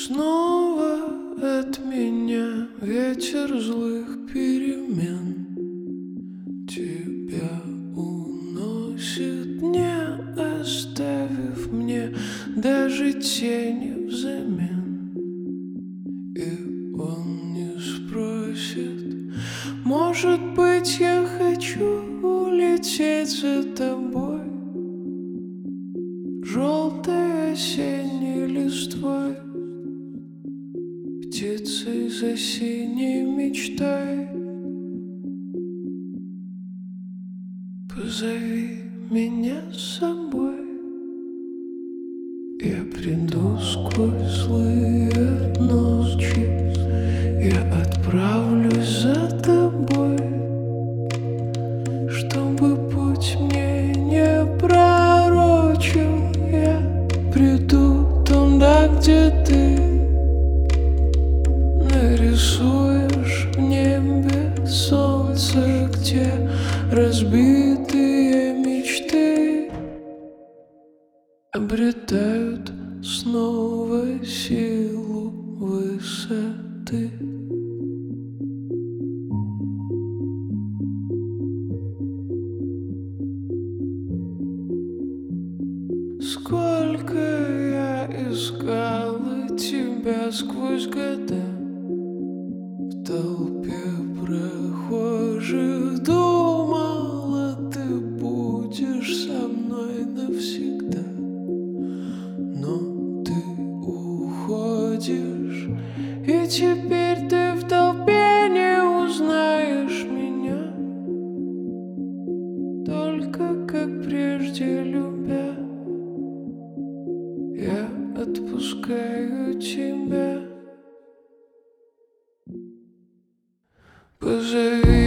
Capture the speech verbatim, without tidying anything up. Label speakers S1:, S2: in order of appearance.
S1: снова от меня ветер злых перемен. Тебя уносит, не оставив мне даже тени взамен. И он не спросит, может быть, я хочу улететь за тобой, желтой осенней листвой, птицей за синей мечтой. Позови меня с собой, я приду сквозь злые ночи, я отправлюсь за тобой, чтобы путь мне не пророчил. Я приду туда, где ты нарисуешь в небе солнце, где разбитые мечты обретают снова силу высоты. Сколько я искала тебя сквозь года, в толпе прохожих думала, ты будешь со мной навсегда. Но ты уходишь, и теперь ты в толпе не узнаешь меня, только как прежде любя. Я отпускаю тебя. Позови